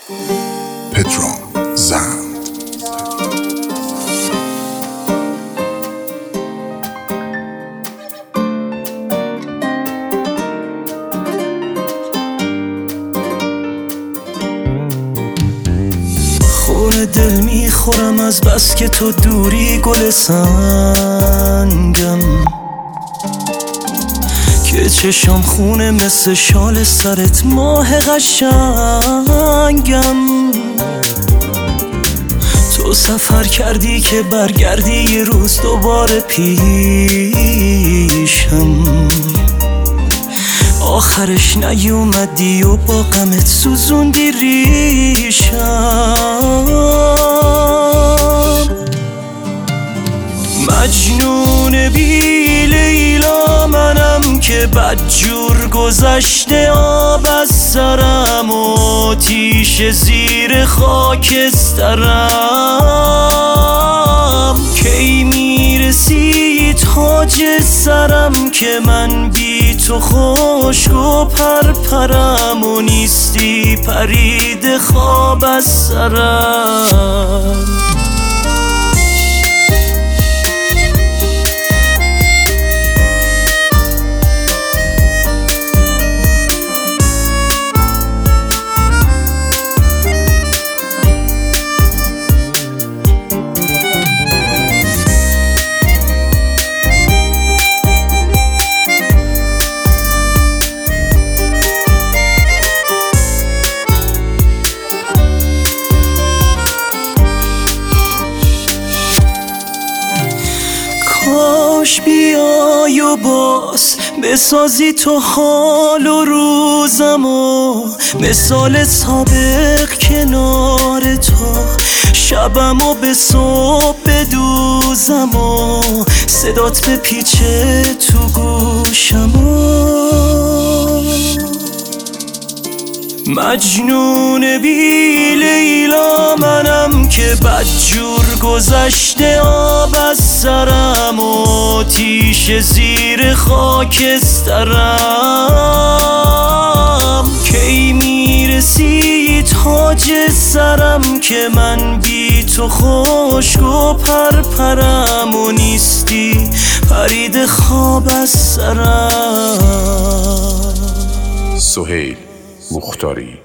پدرام زند. خون دل میخورم از بس که تو دوری، گل سنگم که چشام خونه مثل شال سرت، ماه قشنگم. تو سفر کردی که برگردی یه روز دوباره پیشم، آخرش نیومدی و با غمت سوزوندی ریشم. مجنون بی لیلا منم که بدجور گذشته آب از سرم و آتیش زیر خاکسترم. کی میرسی تاج سرم که من بی تو خشک و پرپرم و نیستی پرید خواب از سرم. کاش بیای و باز بسازی تو حال و روزم و مثال سابق کنار تو شبم و به صبح بدوزم و صدات به پیچه تو گوشم و مجنون بی لیلا منم که بدجور گذشته آب از سرم و آتیش زیر خاکسترم. کی میرسی تاج سرم که من بی تو خشک و پرپرم و نیستی پرید خواب از سرم. سهیل مختاری.